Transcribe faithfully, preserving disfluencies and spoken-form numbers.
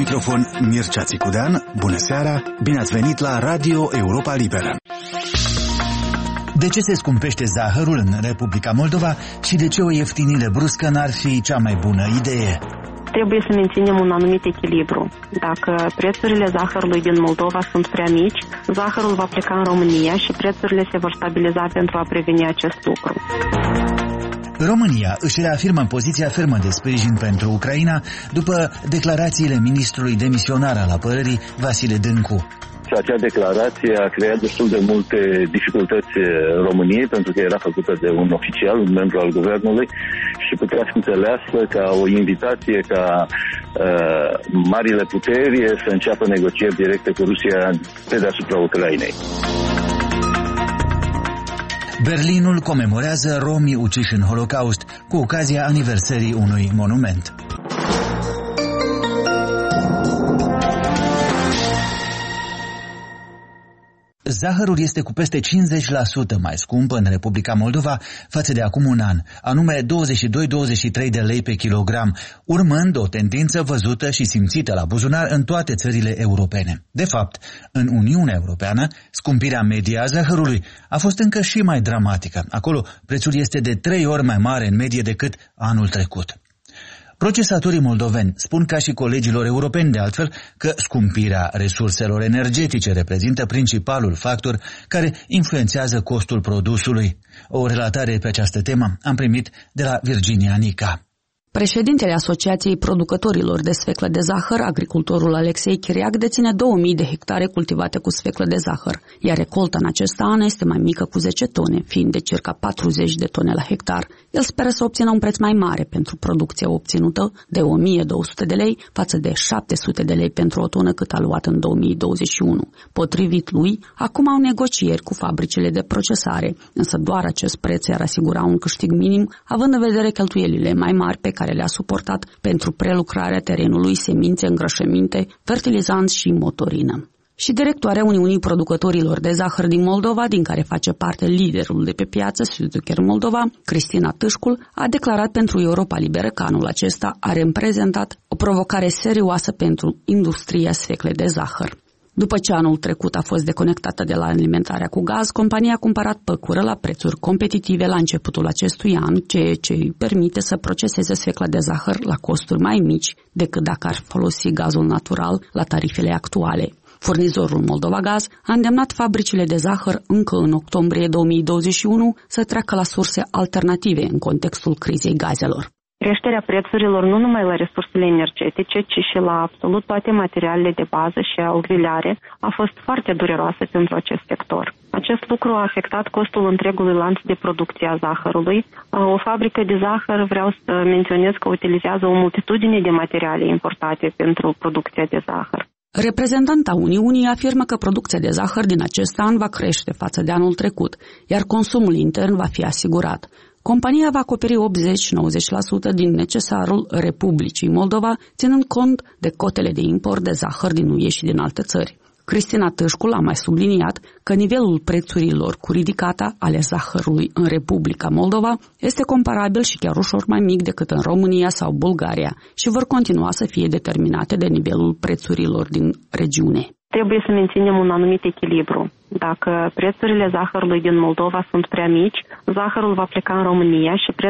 microfon Mircea Țicudean. Bună seara, bine ați venit la Radio Europa Liberă. De ce se scumpește zahărul în Republica Moldova și de ce o ieftinire bruscă n-ar fi cea mai bună idee? Trebuie să menținem un anumit echilibru. Dacă prețurile zahărului din Moldova sunt prea mici, zahărul va pleca în România și prețurile se vor stabiliza pentru a preveni acest lucru. România își reafirmă poziția fermă de sprijin pentru Ucraina după declarațiile ministrului demisionar al apărării, Vasile Dâncu. Acea declarație a creat destul de multe dificultăți României, pentru că era făcută de un oficial, un membru al guvernului, și putea fi înțeleasă ca o invitație ca uh, marile puteri să înceapă negocieri directe cu Rusia pe deasupra Ucrainei. Berlinul comemorează romii uciși în Holocaust cu ocazia aniversării unui monument. Zahărul este cu peste cincizeci la sută mai scump în Republica Moldova față de acum un an, anume douăzeci și doi - douăzeci și trei de lei pe kilogram, urmând o tendință văzută și simțită la buzunar în toate țările europene. De fapt, în Uniunea Europeană, scumpirea medie a zahărului a fost încă și mai dramatică. Acolo, prețul este de trei ori mai mare în medie decât anul trecut. Procesatorii moldoveni spun, ca și colegilor europeni de altfel, că scumpirea resurselor energetice reprezintă principalul factor care influențează costul produsului. O relatare pe această temă am primit de la Virginia Nica. Președintele Asociației Producătorilor de Sfeclă de Zahăr, agricultorul Alexei Chiriac, deține două mii de hectare cultivate cu sfeclă de zahăr, iar recolta în acest an este mai mică cu zece tone, fiind de circa patruzeci de tone la hectar. El speră să obțină un preț mai mare pentru producția obținută de o mie două sute de lei față de șapte sute de lei pentru o tonă cât a luat în două mii douăzeci și unu. Potrivit lui, acum au negocieri cu fabricile de procesare, însă doar acest preț ar asigura un câștig minim, având în vedere cheltuielile mai mari pe care le-a suportat pentru prelucrarea terenului, semințe, îngrășăminte, fertilizanți și motorină. Și directoarea Uniunii Producătorilor de Zahăr din Moldova, din care face parte liderul de pe piață, Südzucker Moldova, Cristina Tâșcul, a declarat pentru Europa Liberă că anul acesta are împrezentat o provocare serioasă pentru industria sfeclei de zahăr. După ce anul trecut a fost deconectată de la alimentarea cu gaz, compania a cumpărat păcură la prețuri competitive la începutul acestui an, ceea ce îi permite să proceseze sfecla de zahăr la costuri mai mici decât dacă ar folosi gazul natural la tarifele actuale. Furnizorul Moldova Gaz a îndemnat fabricile de zahăr încă în octombrie două mii douăzeci și unu să treacă la surse alternative în contextul crizei gazelor. Creșterea prețurilor nu numai la resursele energetice, ci și la absolut toate materialele de bază și auxiliare a fost foarte dureroasă pentru acest sector. Acest lucru a afectat costul întregului lanț de producție a zahărului. O fabrică de zahăr, vreau să menționez că utilizează o multitudine de materiale importate pentru producția de zahăr. Reprezentanta Uniunii afirmă că producția de zahăr din acest an va crește față de anul trecut, iar consumul intern va fi asigurat. Compania va acoperi optzeci - nouăzeci la sută din necesarul Republicii Moldova, ținând cont de cotele de import de zahăr din U E și din alte țări. Cristina Tâșcul a mai subliniat că nivelul prețurilor cu ridicata ale zahărului în Republica Moldova este comparabil și chiar ușor mai mic decât în România sau Bulgaria și vor continua să fie determinate de nivelul prețurilor din regiune. Trebuie să menținem un anumit echilibru. Dacă prețurile zahărului din Moldova sunt prea mici, zahărul va pleca în România și